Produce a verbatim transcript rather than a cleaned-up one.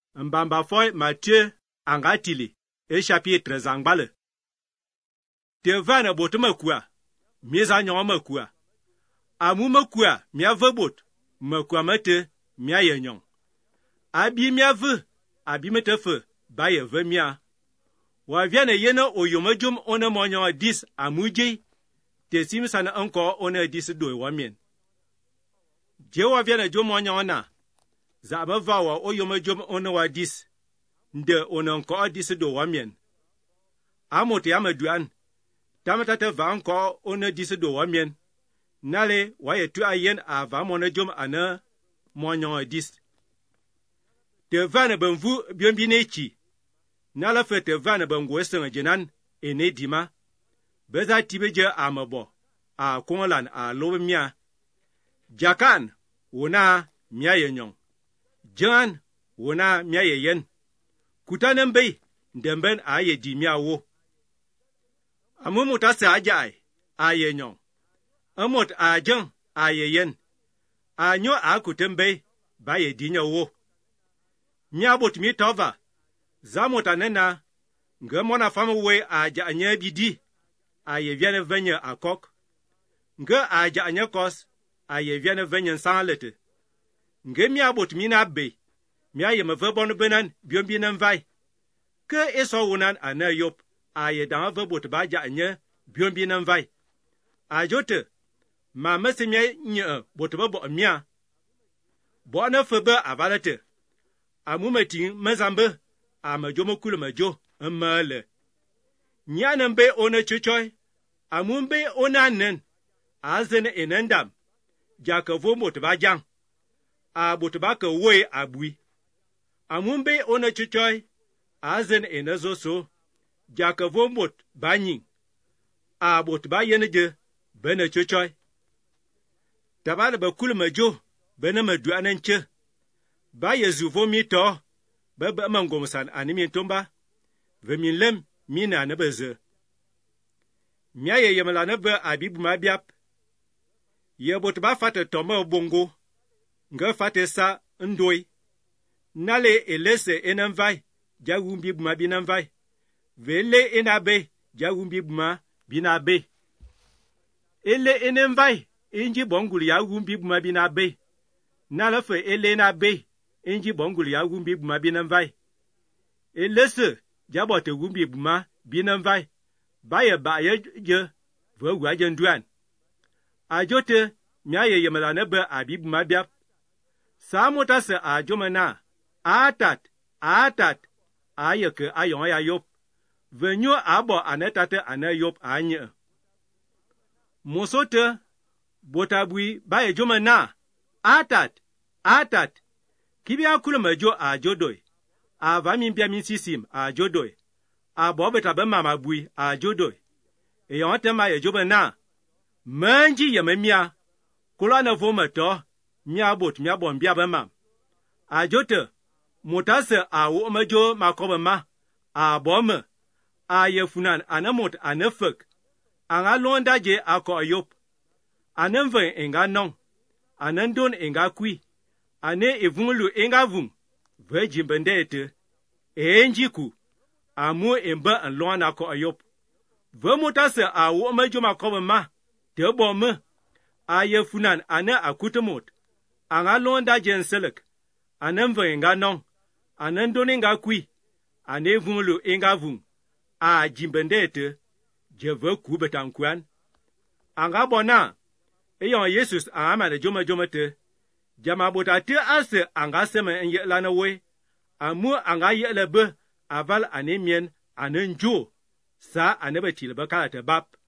Mbamba foy Matthieu angatili e chapitre zangbale. Te vana botuma kwa, mieza nyon makwa. Amu makwa, mia vebot, makwa mate, mia yenyon. Abi mia ve, abi mate fe, baye ve mia. Wa viane yena oyomajum ona monyon dis amuje, te simsana anko ona dis doy wamien. Je wa viane jom monyon na. Za abava wa oyomajum ona wa dis, nde ona anko dis do wamien. Amote amaduan, tamatata va anko ona dis do wamien. Nale wa yetu ayen a va monajum ana monyon dis. Te vane benvu biombinechi. Nala fe te vane bengwesen jenan ene dima. Beza tibeje amabo, a kongolan a lobe mia. Jakan, wona mia yenyon. Jan, wona mia yeyen. Kutanen bay, demben a ye di mia wo. Amumuta se ajay, a yenyon. Amot a jan, a yeyen. A nyo a kuten bay, ba ye di nyo wo. Mia bot mi tova. Zamota nena, nge mona fama we a ja anye bidi, a ye viene venye a kok. Nge a ja anye kos, a ye viene venye sanlete. Nge mia bot mi na be, mia ye me vebon benan biombi nan vai. Ke eso wunan a ne yop, a ye dan vebot ba ja anye biombi nan vai. A jote, ma mese mia nye bot bebo mia. Bo na febe avalete. A mumeting mezambe. A majo mokulu majo, mmale. Nyanan be ona chuchoy, a mumbe ona nen, a zene enendam, jaka vo motba jang, a botba ka we abui. A mumbe ona chuchoy, a zene enazo so, jaka vo mot banyin, a botba yeneje, bene chuchoy. Tabana bakulu majo, bene madu anenche, ba yezu vo mito, Baba mangomsan animien tomba, vemin lem mina ne beze. Mia ye yemala ne be abibu mabiap. Ye bot ba fate toma bongo, nga fate sa ndoi. Nale elese enanvai, jagumbi buma binanvai. Vele enabe, jagumbi buma binabe. Ele enanvai, inji bonguli ya gumbi buma binabe. Nale fe ele enabe. Inji bonguli ya gumbi buma binanvai. Elese, jabote gumbi buma binanvai. Baye baye je, vwe jen duan. Ajote, miaye yemelane be abib mabiap. Samota se ajomena, atat, atat, ayeke ayon ya yop. Venyo abo anetate ane yop anye. Mosote, botabui baye jomena, atat, atat. Kibia kulu majo a jodoi. A vamin bia min sisim a jodoi. A bobeta be mama bui a jodoi. E yon tema ye jobe na. Manji ye me mia. Kula na voma to. Mia bot mia bon bia be mam. A jote. Motase a wo majo makobe ma. A bome. A ye funan anamot anefek. Anga londa je a ko yop. Anemve enga non. Anandon enga kui. Ane evungulu enga vung, veji mbendete, e enjiku, amu emba an loana ko ayop. Vemutase a wo majuma kobe ma, te bome, a ye funan ane akutemot, anga londa jen selek, anemve enga non, anendon enga kui, ane evungulu enga vung, a jimbendete, je ve kubetankuan. Anga bona, eyon Yesus a amane joma jomete, Jama bota te ase anga seme enye lana we, amu anga ye lebe aval anemien anenjo, sa anebe chilebe kalate bap.